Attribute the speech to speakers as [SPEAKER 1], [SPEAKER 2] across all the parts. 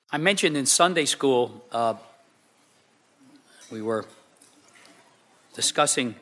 [SPEAKER 1] I mentioned in Sunday school, we were discussing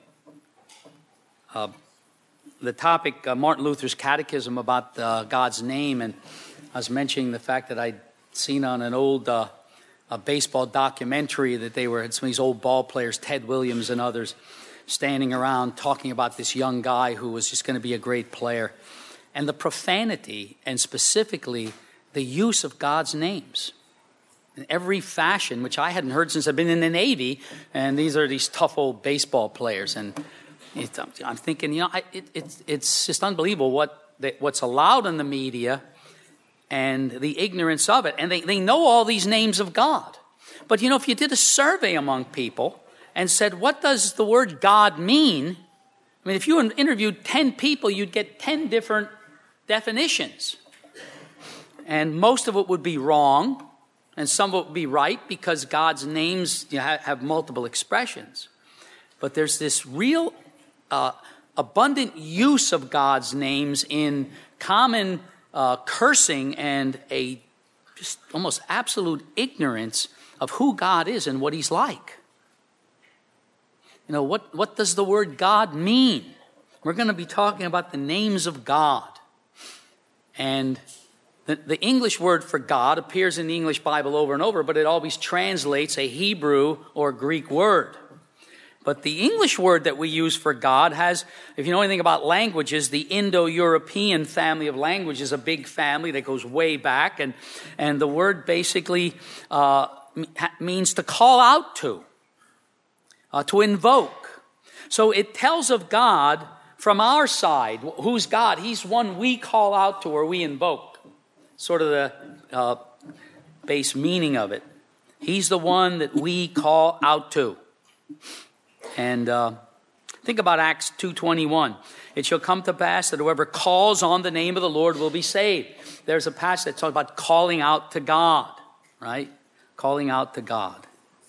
[SPEAKER 1] the topic, Martin Luther's catechism about God's name, and I was mentioning the fact that I'd seen on an old a baseball documentary that they had some of these old ball players, Ted Williams and others, standing around talking about this young guy who was just going to be a great player. And the profanity, and specifically the use of God's names in every fashion, which I hadn't heard since I've been in the Navy, and these are these tough old baseball players. And I'm thinking, it's just unbelievable what's allowed in the media and the ignorance of it. And they know all these names of God. But, if you did a survey among people and said, what does the word God mean? I mean, if you interviewed 10 people, you'd get 10 different definitions. And most of it would be wrong, and some of it would be right, because God's names have multiple expressions. But there's this real abundant use of God's names in common cursing and a just almost absolute ignorance of who God is and what he's like. What does the word God mean? We're going to be talking about the names of God. And the English word for God appears in the English Bible over and over, but it always translates a Hebrew or Greek word. But the English word that we use for God has, if you know anything about languages, the Indo-European family of languages, a big family that goes way back. And the word basically means to call out to invoke. So it tells of God from our side. Who's God? He's one we call out to or we invoke. Sort of the base meaning of it. He's the one that we call out to. And think about Acts 2:21. It shall come to pass that whoever calls on the name of the Lord will be saved. There's a passage that talks about calling out to God, right? Calling out to God.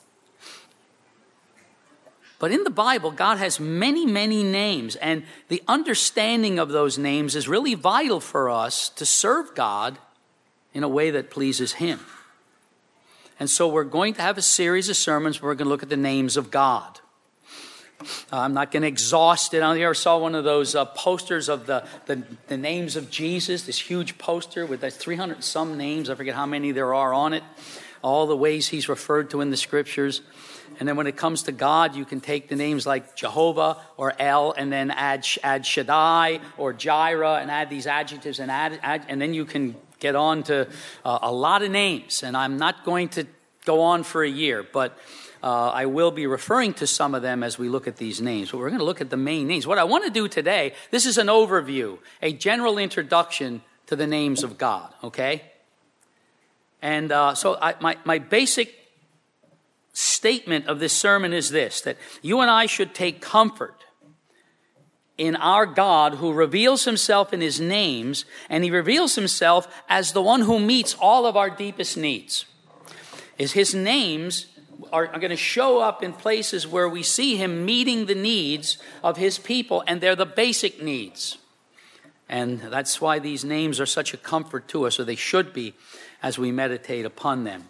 [SPEAKER 1] But in the Bible, God has many, many names, and the understanding of those names is really vital for us to serve God in a way that pleases him. And so we're going to have a series of sermons where we're going to look at the names of God. I'm not going to exhaust it. I ever saw one of those posters of the names of Jesus, this huge poster with 300 and some names. I forget how many there are on it. All the ways he's referred to in the scriptures. And then when it comes to God, you can take the names like Jehovah or El and then add Shaddai or Jireh and add these adjectives and and then you can get on to a lot of names. And I'm not going to go on for a year, but I will be referring to some of them as we look at these names. But we're going to look at the main names. What I want to do today, this is an overview, a general introduction to the names of God, okay? And so my basic statement of this sermon is this, that you and I should take comfort in our God who reveals himself in his names, and he reveals himself as the one who meets all of our deepest needs. His names are going to show up in places where we see him meeting the needs of his people, and they're the basic needs. And that's why these names are such a comfort to us, or they should be, as we meditate upon them.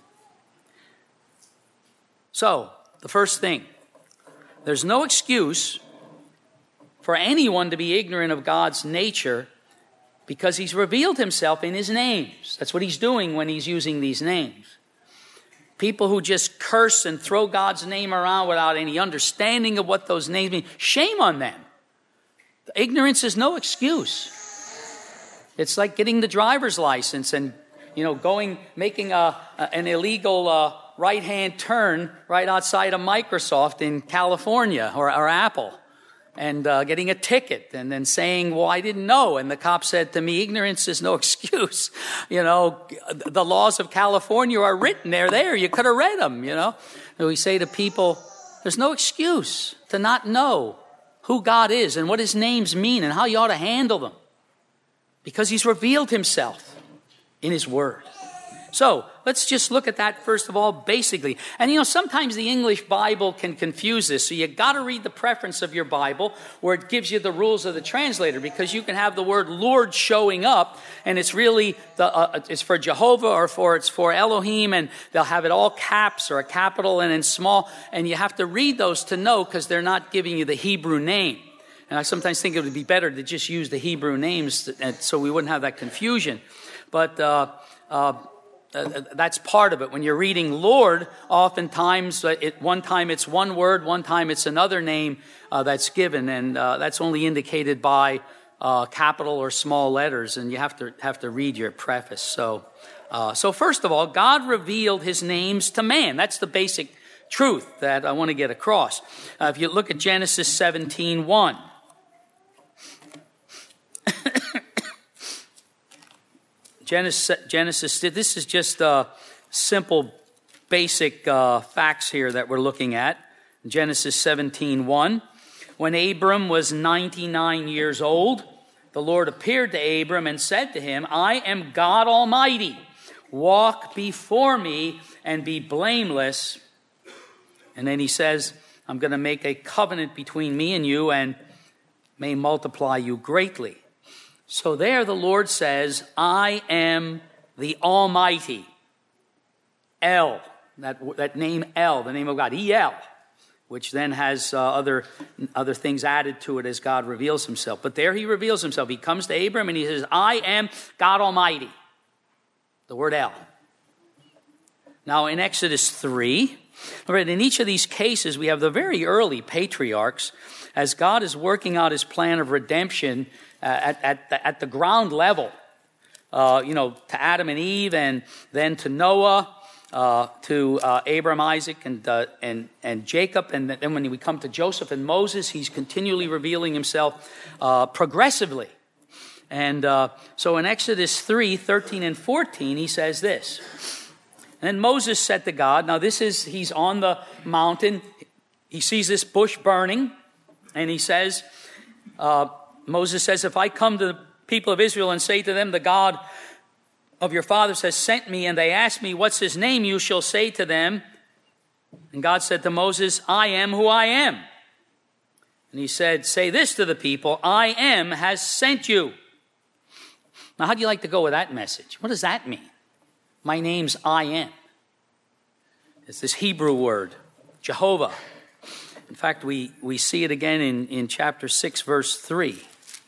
[SPEAKER 1] So, the first thing, there's no excuse for anyone to be ignorant of God's nature because he's revealed himself in his names. That's what he's doing when he's using these names. People who just curse and throw God's name around without any understanding of what those names mean, shame on them. Ignorance is no excuse. It's like getting the driver's license and, making an illegal right-hand turn right outside of Microsoft in California or Apple and getting a ticket and then saying, well, I didn't know. And the cop said to me, ignorance is no excuse. The laws of California are written. They're there. You could have read them, And we say to people, there's no excuse to not know who God is and what his names mean and how you ought to handle them because he's revealed himself in his word. So let's just look at that first of all, basically. And sometimes the English Bible can confuse this. So you got to read the preference of your Bible where it gives you the rules of the translator, because you can have the word Lord showing up and it's really it's for Jehovah or it's for Elohim, and they'll have it all caps or a capital and in small. And you have to read those to know, because they're not giving you the Hebrew name. And I sometimes think it would be better to just use the Hebrew names so we wouldn't have that confusion. But that's part of it. When you're reading Lord, oftentimes, one time it's one word, one time it's another name that's given, and that's only indicated by capital or small letters, and you have to read your preface. So first of all, God revealed his names to man. That's the basic truth that I want to get across. If you look at Genesis 17:1. Genesis, this is just simple, basic facts here that we're looking at. Genesis 17:1. When Abram was 99 years old, the Lord appeared to Abram and said to him, I am God Almighty. Walk before me and be blameless. And then he says, I'm going to make a covenant between me and you and may multiply you greatly. So there the Lord says, I am the Almighty. El, that name El, the name of God, El, which then has other things added to it as God reveals himself. But there he reveals himself. He comes to Abram and he says, I am God Almighty. The word El. Now in Exodus 3, in each of these cases we have the very early patriarchs as God is working out his plan of redemption at the ground level, to Adam and Eve, and then to Noah, to Abraham, Isaac, and Jacob, and then when we come to Joseph and Moses, he's continually revealing himself progressively. And so in Exodus 3, 13 and 14, he says this. And then Moses said to God, now he's on the mountain, he sees this bush burning, and he says, Moses says, if I come to the people of Israel and say to them, the God of your fathers has sent me, and they ask me, what's his name? You shall say to them. And God said to Moses, I am who I am. And he said, say this to the people, I am has sent you. Now, how do you like to go with that message? What does that mean? My name's I am. It's this Hebrew word, Jehovah. In fact, we see it again in chapter 6, verse 3.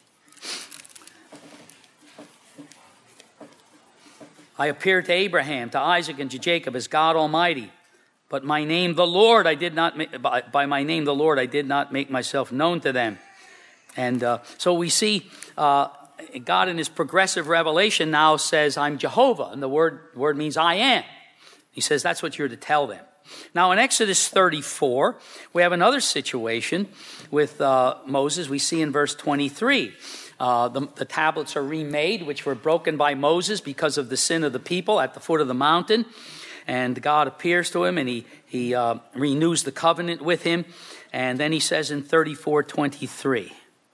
[SPEAKER 1] I appeared to Abraham, to Isaac, and to Jacob as God Almighty. But my name, the Lord, by my name, the Lord, I did not make myself known to them. And so we see God in his progressive revelation now says, I'm Jehovah. And the word means I am. He says that's what you're to tell them. Now in Exodus 34, we have another situation with Moses. We see in verse 23. The tablets are remade, which were broken by Moses because of the sin of the people at the foot of the mountain. And God appears to him and he renews the covenant with him. And then he says in 34:23,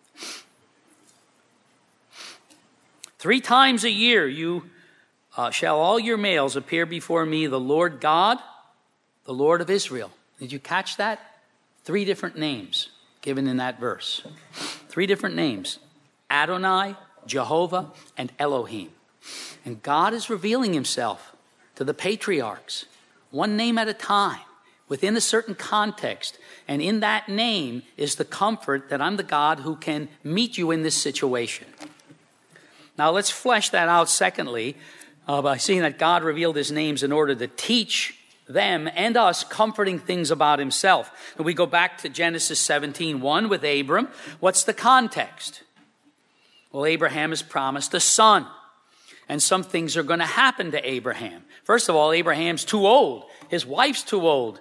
[SPEAKER 1] 3 times a year you shall all your males appear before me, the Lord God, the Lord of Israel. Did you catch that? 3 different names given in that verse. 3 different names. Adonai, Jehovah, and Elohim. And God is revealing himself to the patriarchs, one name at a time, within a certain context. And in that name is the comfort that I'm the God who can meet you in this situation. Now let's flesh that out secondly, by seeing that God revealed his names in order to teach them and us comforting things about himself. And we go back to Genesis 17:1 with Abram. What's the context? Well, Abraham is promised a son, and some things are going to happen to Abraham. First of all, Abraham's too old. His wife's too old.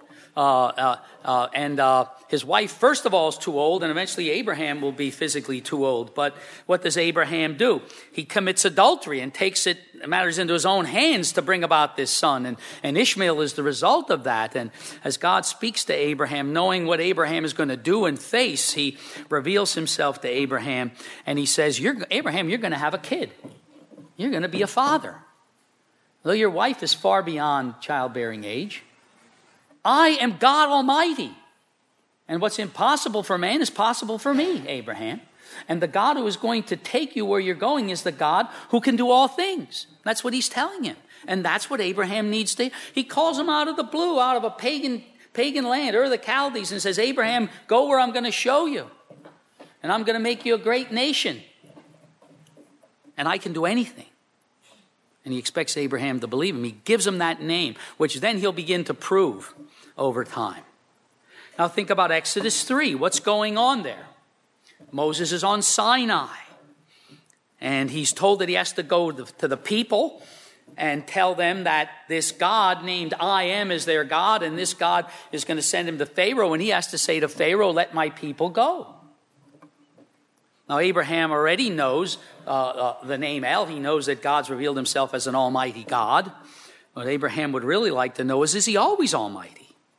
[SPEAKER 1] His wife, first of all, is too old, and eventually Abraham will be physically too old. But what does Abraham do? He commits adultery and takes matters into his own hands to bring about this son. And Ishmael is the result of that. And as God speaks to Abraham, knowing what Abraham is going to do and face, he reveals himself to Abraham. And he says, Abraham, you're going to have a kid. You're going to be a father. though your wife is far beyond childbearing age, I am God Almighty. And what's impossible for man is possible for me, Abraham. And the God who is going to take you where you're going is the God who can do all things. That's what he's telling him. And that's what Abraham needs to. He calls him out of the blue, out of a pagan land, Ur of the Chaldees, and says, Abraham, go where I'm going to show you. And I'm going to make you a great nation. And I can do anything. And he expects Abraham to believe him. He gives him that name, which then he'll begin to prove over time. Now think about Exodus 3. What's going on there? Moses is on Sinai. And he's told that he has to go to the people and tell them that this God named I Am is their God, and this God is going to send him to Pharaoh, and he has to say to Pharaoh, let my people go. Now Abraham already knows the name El. He knows that God's revealed himself as an almighty God. What Abraham would really like to know is he always almighty?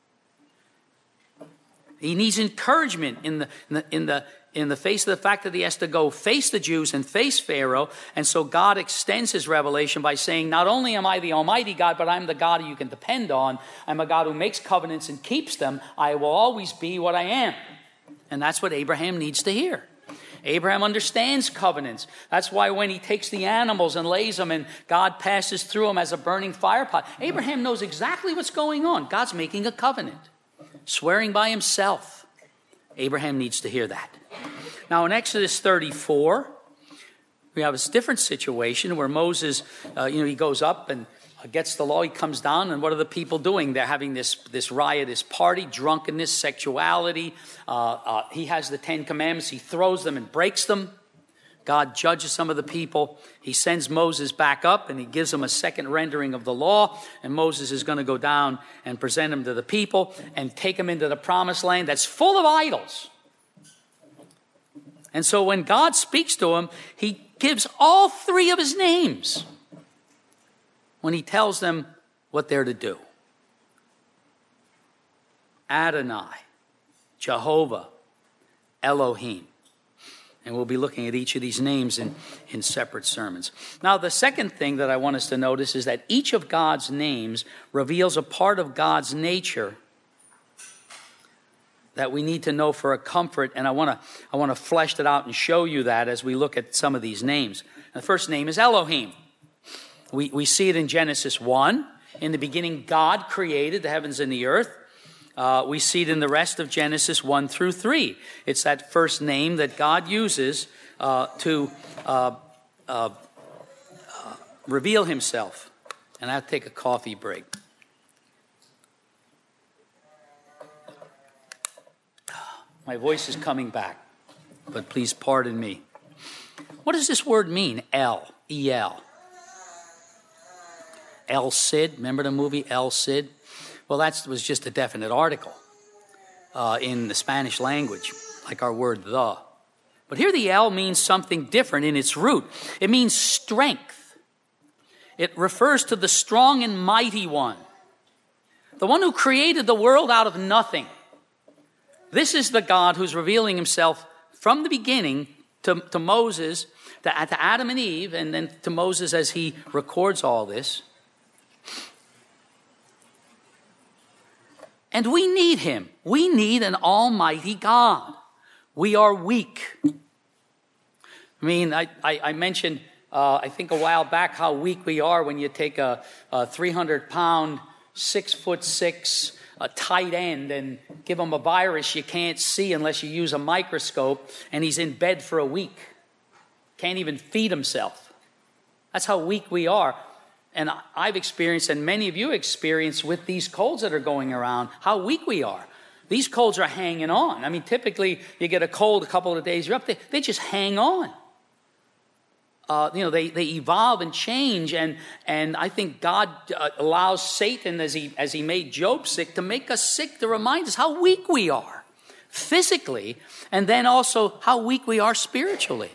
[SPEAKER 1] He needs encouragement in the face of the fact that he has to go face the Jews and face Pharaoh. And so God extends his revelation by saying, not only am I the Almighty God, but I'm the God who you can depend on. I'm a God who makes covenants and keeps them. I will always be what I am. And that's what Abraham needs to hear. Abraham understands covenants. That's why when he takes the animals and lays them and God passes through them as a burning fire pot, Abraham knows exactly what's going on. God's making a covenant, swearing by himself. Abraham needs to hear that. Now in Exodus 34, we have this different situation where Moses, he goes up and gets the law. He comes down, and what are the people doing? They're having this riotous party, drunkenness, sexuality. He has the 10 Commandments. He throws them and breaks them. God judges some of the people. He sends Moses back up, and he gives them a second rendering of the law. And Moses is going to go down and present them to the people and take them into the promised land that's full of idols. And so when God speaks to him, he gives all 3 of his names when he tells them what they're to do. Adonai, Jehovah, Elohim. And we'll be looking at each of these names in separate sermons. Now, the second thing that I want us to notice is that each of God's names reveals a part of God's nature that we need to know for a comfort. And I want to flesh that out and show you that as we look at some of these names. The first name is Elohim. We see it in Genesis 1. In the beginning, God created the heavens and the earth. We see it in the rest of Genesis 1 through 3. It's that first name that God uses to reveal himself. And I'll take a coffee break. My voice is coming back, but please pardon me. What does this word mean? El, E-L. El Cid, remember the movie El Cid? Well, that was just a definite article in the Spanish language, like our word the. But here the El means something different in its root. It means strength. It refers to the strong and mighty one, the one who created the world out of nothing. This is the God who's revealing himself from the beginning to Moses, to Adam and Eve, and then to Moses as he records all this. And we need him. We need an almighty God. We are weak. I mean, I mentioned, I think a while back, how weak we are when you take a 300-pound, 6'6", a tight end and give him a virus you can't see unless you use a microscope, and he's in bed for a week. Can't even feed himself. That's how weak we are. And I've experienced, and many of you experience with these colds that are going around, how weak we are. These colds are hanging on. I mean, typically you get a cold a couple of days, you're up, they just hang on. They evolve and change, and I think God allows Satan, as he made Job sick, to make us sick, to remind us how weak we are physically, and then also how weak we are spiritually.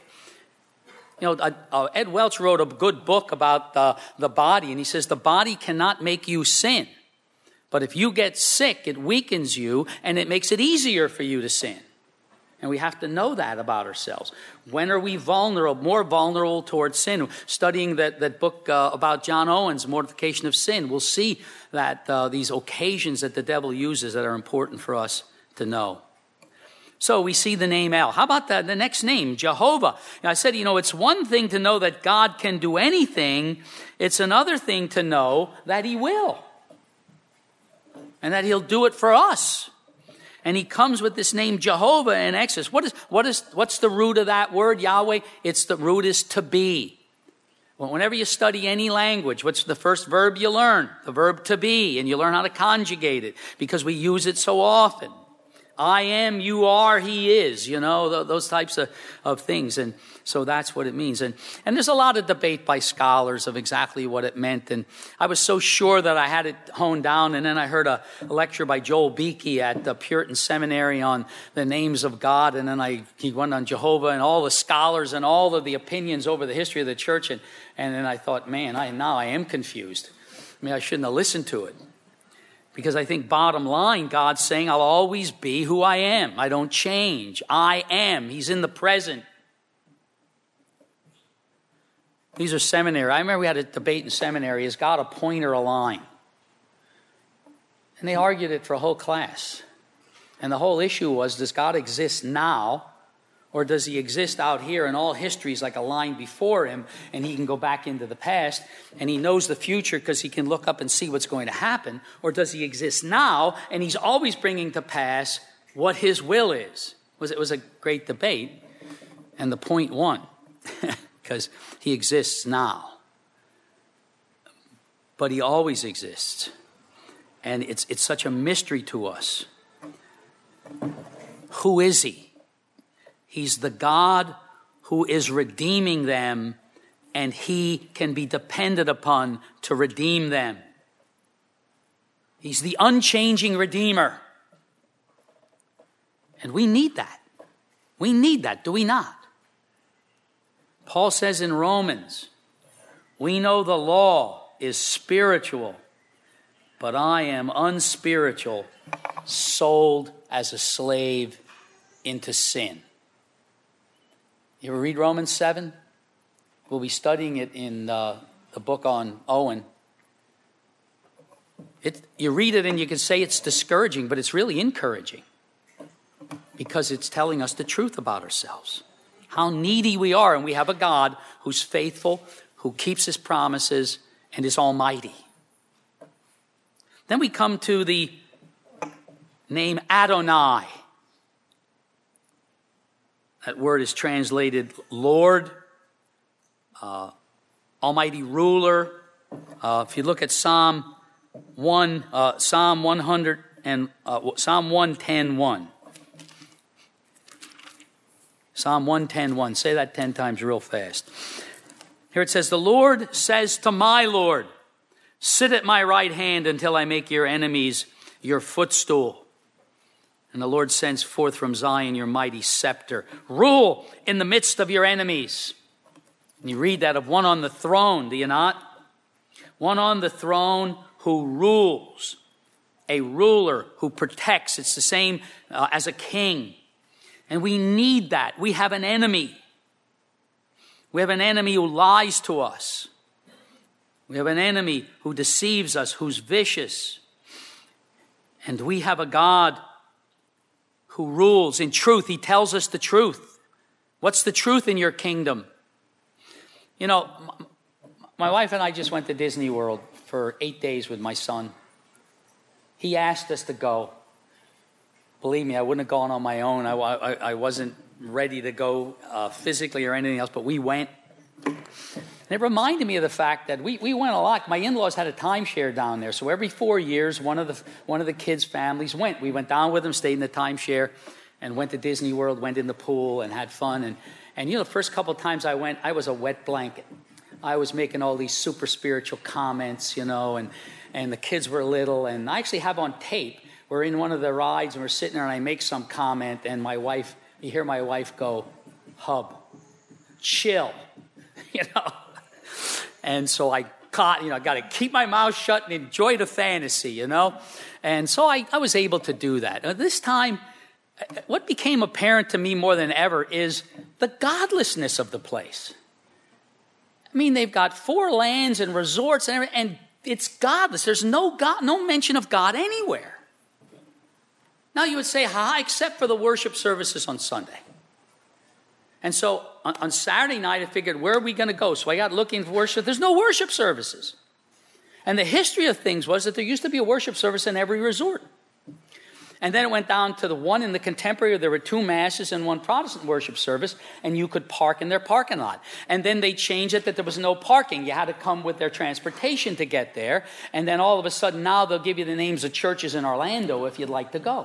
[SPEAKER 1] Ed Welch wrote a good book about the body, and he says the body cannot make you sin, but if you get sick, it weakens you, and it makes it easier for you to sin. And we have to know that about ourselves. When are we vulnerable, more vulnerable towards sin? Studying that book about John Owen's Mortification of Sin, we'll see that these occasions that the devil uses that are important for us to know. So we see the name El. How about the next name, Jehovah? Now I said, it's one thing to know that God can do anything. It's another thing to know that he will. And that he'll do it for us. And he comes with this name Jehovah in Exodus. What's the root of that word, Yahweh? The root is to be. Whenever you study any language, what's the first verb you learn? The verb to be. And you learn how to conjugate it because we use it so often. I am, you are, he is, those types of things. And so that's what it means. And there's a lot of debate by scholars of exactly what it meant. And I was so sure that I had it honed down. And then I heard a lecture by Joel Beeke at the Puritan Seminary on the names of God. And then he went on Jehovah and all the scholars and all of the opinions over the history of the church. And then I thought, man, now I am confused. I shouldn't have listened to it. Because I think bottom line, God's saying, I'll always be who I am. I don't change. I am. He's in the present. These are seminary. I remember we had a debate in seminary. Is God a point or a line? And they argued it for a whole class. And the whole issue was, does God exist now? Or does he exist out here and all history is like a line before him and he can go back into the past and he knows the future because he can look up and see what's going to happen? Or does he exist now and he's always bringing to pass what his will is? It was a great debate. And the point won because he exists now. But he always exists. And it's such a mystery to us. Who is he? He's the God who is redeeming them, and he can be depended upon to redeem them. He's the unchanging Redeemer. And we need that. We need that, do we not? Paul says in Romans, we know the law is spiritual, but I am unspiritual, sold as a slave into sin. You ever read Romans 7? We'll be studying it in the book on Owen. You read it and you can say it's discouraging, but it's really encouraging because it's telling us the truth about ourselves. How needy we are, and we have a God who's faithful, who keeps his promises, and is almighty. Then we come to the name Adonai. That word is translated Lord, Almighty Ruler. If you look at Psalm 110:1. Psalm 110:1. Say that 10 times real fast. Here it says, the Lord says to my Lord, sit at my right hand until I make your enemies your footstool. And the Lord sends forth from Zion your mighty scepter. Rule in the midst of your enemies. And you read that of one on the throne, do you not? One on the throne who rules. A ruler who protects. It's the same as a king. And we need that. We have an enemy. We have an enemy who lies to us. We have an enemy who deceives us, who's vicious. And we have a God who rules in truth. He tells us the truth. What's the truth in your kingdom? My wife and I just went to Disney World for 8 days with my son. He asked us to go. Believe me, I wouldn't have gone on my own. I wasn't ready to go physically or anything else, but we went. And it reminded me of the fact that we went a lot. My in-laws had a timeshare down there. So every 4 years, one of the kids' families went. We went down with them, stayed in the timeshare, and went to Disney World, went in the pool, and had fun. And the first couple of times I went, I was a wet blanket. I was making all these super spiritual comments, and the kids were little. And I actually have on tape, we're in one of the rides, and we're sitting there, and I make some comment, and you hear my wife go, hub, chill, And so I got to keep my mouth shut and enjoy the fantasy, And so I was able to do that. This time, what became apparent to me more than ever is the godlessness of the place. I mean, they've got 4 lands and resorts and everything, and it's godless. There's no God, no mention of God anywhere. Now you would say, except for the worship services on Sunday. And so on Saturday night, I figured, where are we going to go? So I got looking for worship. There's no worship services. And the history of things was that there used to be a worship service in every resort. And then it went down to the one in the Contemporary, there were 2 masses and 1 Protestant worship service, and you could park in their parking lot. And then they changed it that there was no parking. You had to come with their transportation to get there. And then all of a sudden now they'll give you the names of churches in Orlando if you'd like to go.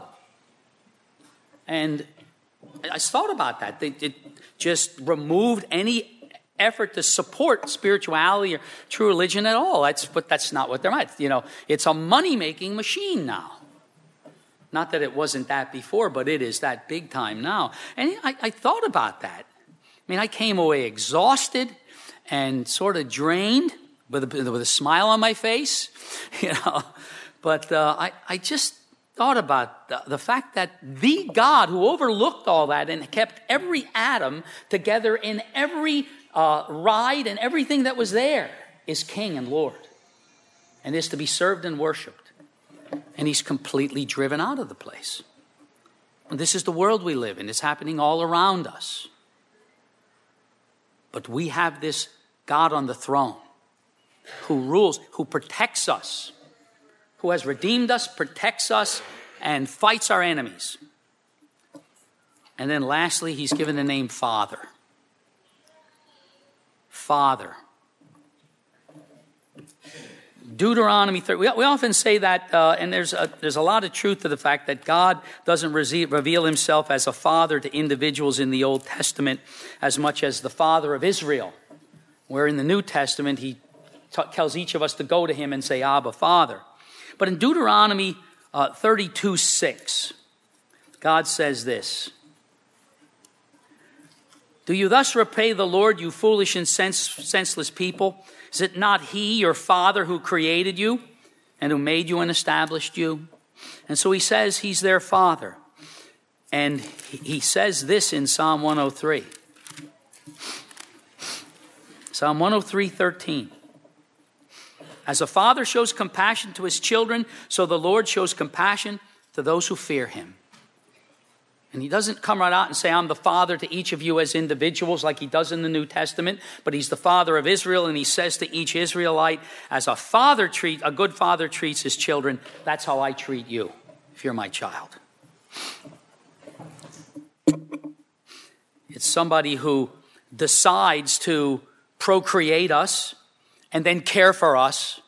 [SPEAKER 1] And I thought about that. It just removed any effort to support spirituality or true religion at all. But that's not what they're at. It's a money-making machine now. Not that it wasn't that before, but it is that big time now. And I thought about that. I mean, I came away exhausted and sort of drained with a smile on my face, But I just thought about the fact that the God who overlooked all that and kept every atom together in every ride and everything that was there is King and Lord and is to be served and worshiped. And he's completely driven out of the place. And this is the world we live in. It's happening all around us. But we have this God on the throne who rules, who protects us, who has redeemed us, protects us, and fights our enemies. And then lastly, he's given the name Father. Father. Deuteronomy 30. We often say that, and there's a lot of truth to the fact that God doesn't reveal himself as a father to individuals in the Old Testament as much as the father of Israel, where in the New Testament he tells each of us to go to him and say, Abba, Father. But in Deuteronomy 32:6, God says this: Do you thus repay the Lord, you foolish and senseless people? Is it not he, your father, who created you and who made you and established you? And so he says he's their father. And he says this in Psalm 103. Psalm 103:13. As a father shows compassion to his children, so the Lord shows compassion to those who fear him. And he doesn't come right out and say, I'm the father to each of you as individuals like he does in the New Testament, but he's the father of Israel, and he says to each Israelite, as a good father treats his children, that's how I treat you if you're my child. It's somebody who decides to procreate us and then care for us.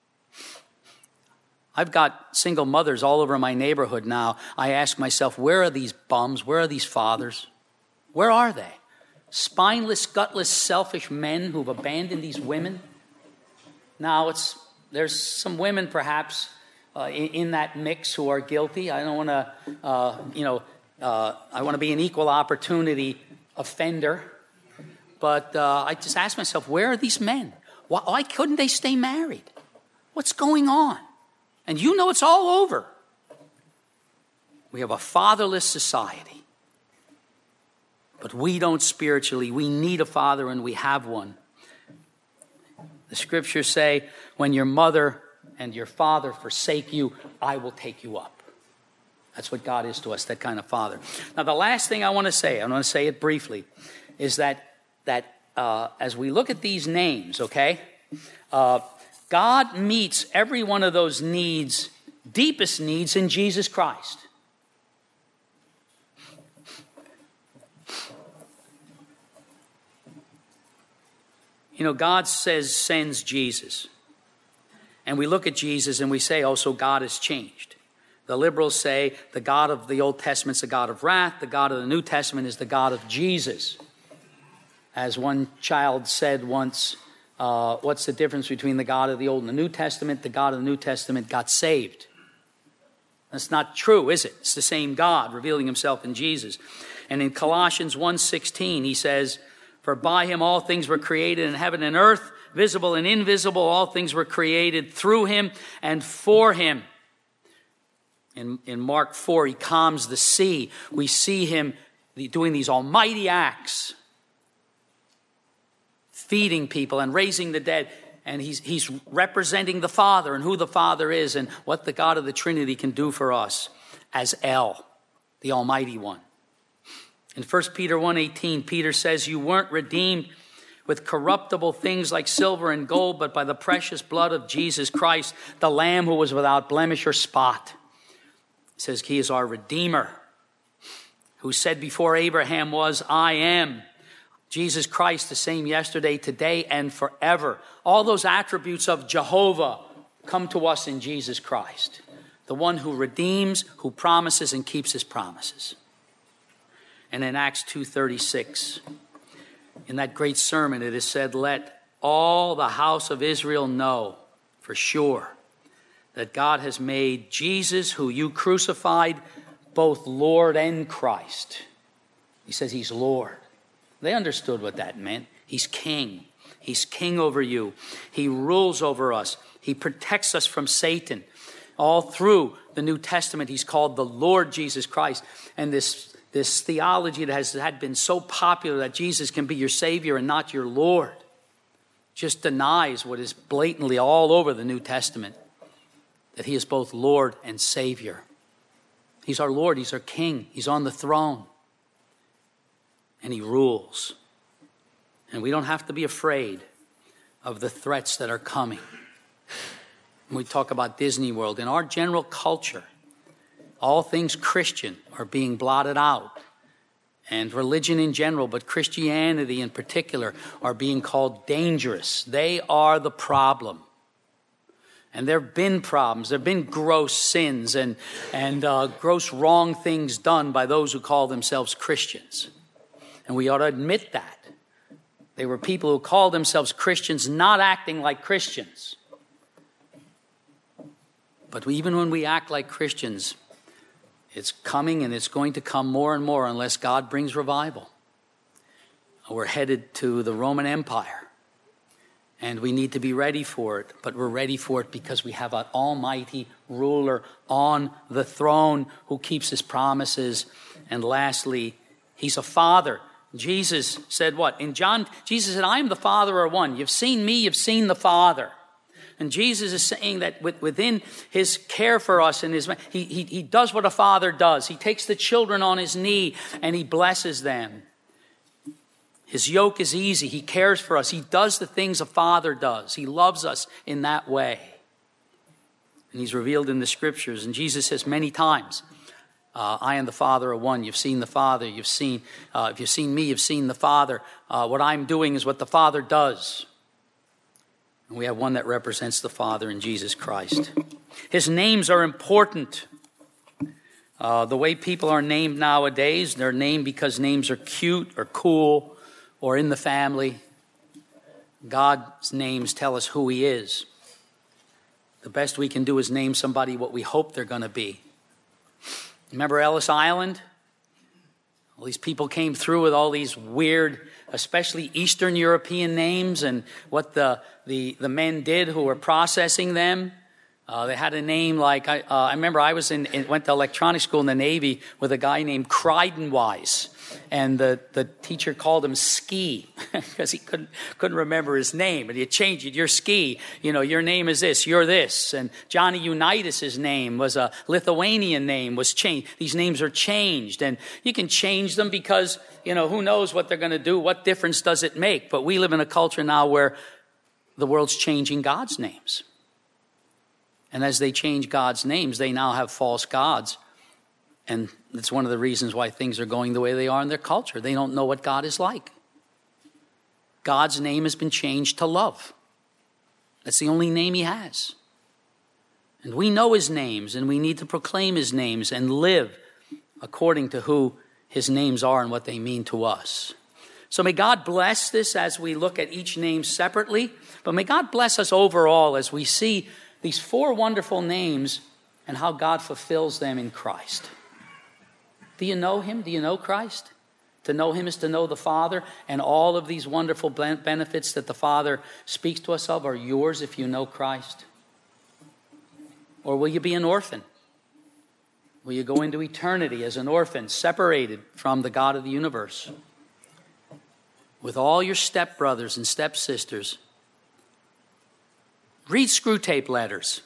[SPEAKER 1] I've got single mothers all over my neighborhood now. I ask myself, where are these bums? Where are these fathers? Where are they? Spineless, gutless, selfish men who've abandoned these women. Now, there's some women perhaps in that mix who are guilty. I don't want to, I want to be an equal opportunity offender. But I just ask myself, where are these men? Why couldn't they stay married? What's going on? And it's all over. We have a fatherless society. But we don't spiritually. We need a father, and we have one. The scriptures say, when your mother and your father forsake you, I will take you up. That's what God is to us, that kind of father. Now, the last thing I want to say it briefly, is that as we look at these names, okay, God meets every one of those needs, deepest needs, in Jesus Christ. God sends Jesus. And we look at Jesus and we say, oh, so God has changed. The liberals say the God of the Old Testament is the God of wrath. The God of the New Testament is the God of Jesus. As one child said once, what's the difference between the God of the Old and the New Testament? The God of the New Testament got saved. That's not true, is it? It's the same God revealing himself in Jesus. And in Colossians 1:16, he says, for by him all things were created in heaven and earth, visible and invisible. All things were created through him and for him. In Mark 4, he calms the sea. We see him doing these almighty acts, feeding people and raising the dead. And he's representing the Father and who the Father is and what the God of the Trinity can do for us as El, the Almighty One. In 1 Peter 1:18, Peter says, you weren't redeemed with corruptible things like silver and gold, but by the precious blood of Jesus Christ, the Lamb who was without blemish or spot. He says he is our Redeemer, who said before Abraham was, I am. Jesus Christ, the same yesterday, today, and forever. All those attributes of Jehovah come to us in Jesus Christ, the one who redeems, who promises, and keeps his promises. And in Acts 2:36, in that great sermon, it is said, let all the house of Israel know for sure that God has made Jesus, who you crucified, both Lord and Christ. He says he's Lord. They understood what that meant. He's king. He's king over you. He rules over us. He protects us from Satan. All through the New Testament, he's called the Lord Jesus Christ. And this theology that had been so popular that Jesus can be your Savior and not your Lord just denies what is blatantly all over the New Testament, that he is both Lord and Savior. He's our Lord. He's our King. He's on the throne. And he rules. And we don't have to be afraid of the threats that are coming. When we talk about Disney World, in our general culture, all things Christian are being blotted out. And religion in general, but Christianity in particular, are being called dangerous. They are the problem. And there have been problems. There have been gross sins and gross wrong things done by those who call themselves Christians. And we ought to admit that. They were people who called themselves Christians not acting like Christians. But even when we act like Christians, it's coming and it's going to come more and more unless God brings revival. We're headed to the Roman Empire. And we need to be ready for it. But we're ready for it because we have an almighty ruler on the throne who keeps his promises. And lastly, he's a father. Jesus said what? In John, Jesus said, I am the Father of one. You've seen me, you've seen the Father. And Jesus is saying that within his care for us, and he does what a father does. He takes the children on his knee and he blesses them. His yoke is easy. He cares for us. He does the things a father does. He loves us in that way. And he's revealed in the scriptures. And Jesus says many times, I am the Father of one. You've seen the Father. If you've seen me, you've seen the Father. What I'm doing is what the Father does. And we have one that represents the Father in Jesus Christ. His names are important. The way people are named nowadays, they're named because names are cute or cool or in the family. God's names tell us who he is. The best we can do is name somebody what we hope they're going to be. Remember Ellis Island? All these people came through with all these weird, especially Eastern European names, and what the men did who were processing them. They had a name like, I remember I went to electronics school in the Navy with a guy named Cridenwise. And the teacher called him Ski because he couldn't remember his name. And you change it. You're Ski. Your name is this. You're this. And Johnny Unitas' name was a Lithuanian name, was changed. These names are changed. And you can change them because, who knows what they're going to do? What difference does it make? But we live in a culture now where the world's changing God's names. And as they change God's names, they now have false gods. And it's one of the reasons why things are going the way they are in their culture. They don't know what God is like. God's name has been changed to love. That's the only name he has. And we know his names, and we need to proclaim his names and live according to who his names are and what they mean to us. So may God bless this as we look at each name separately, but may God bless us overall as we see these four wonderful names and how God fulfills them in Christ. Do you know him? Do you know Christ? To know him is to know the Father, and all of these wonderful benefits that the Father speaks to us of are yours if you know Christ. Or will you be an orphan? Will you go into eternity as an orphan, separated from the God of the universe, with all your stepbrothers and stepsisters? Read Screwtape Letters.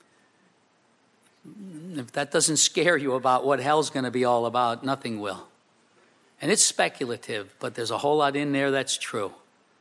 [SPEAKER 1] If that doesn't scare you about what hell's going to be all about, nothing will. And it's speculative, but there's a whole lot in there that's true.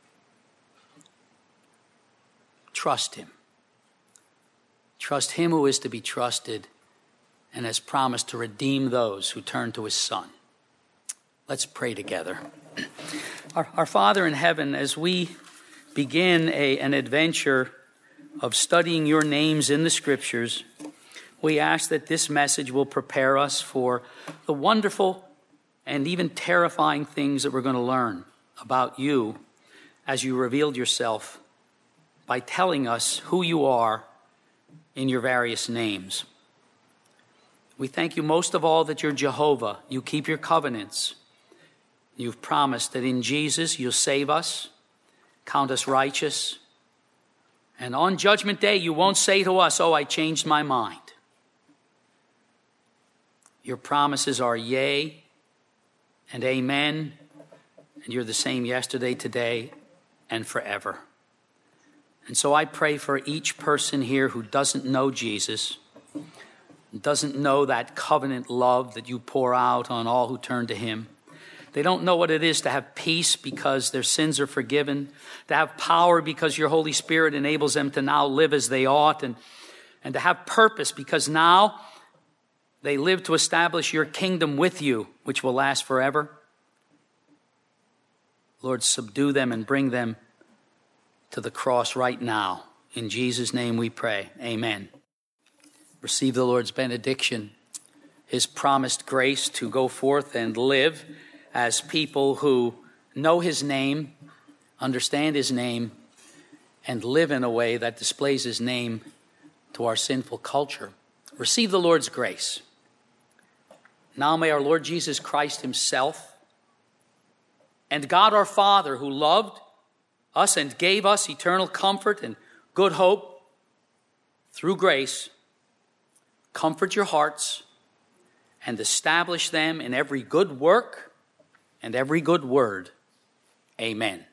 [SPEAKER 1] Trust him. Trust him who is to be trusted and has promised to redeem those who turn to his Son. Let's pray together. Our Father in heaven, as we begin an adventure of studying your names in the Scriptures, we ask that this message will prepare us for the wonderful and even terrifying things that we're going to learn about you as you revealed yourself by telling us who you are in your various names. We thank you most of all that you're Jehovah. You keep your covenants. You've promised that in Jesus you'll save us, count us righteous, and on Judgment Day you won't say to us, "Oh, I changed my mind." Your promises are yea and amen, and you're the same yesterday, today, and forever. And so I pray for each person here who doesn't know Jesus, doesn't know that covenant love that you pour out on all who turn to him. They don't know what it is to have peace because their sins are forgiven, to have power because your Holy Spirit enables them to now live as they ought, and to have purpose because now they live to establish your kingdom with you, which will last forever. Lord, subdue them and bring them to the cross right now. In Jesus' name we pray. Amen. Receive the Lord's benediction, his promised grace to go forth and live as people who know his name, understand his name, and live in a way that displays his name to our sinful culture. Receive the Lord's grace. Now may our Lord Jesus Christ himself and God our Father, who loved us and gave us eternal comfort and good hope through grace, comfort your hearts and establish them in every good work and every good word. Amen.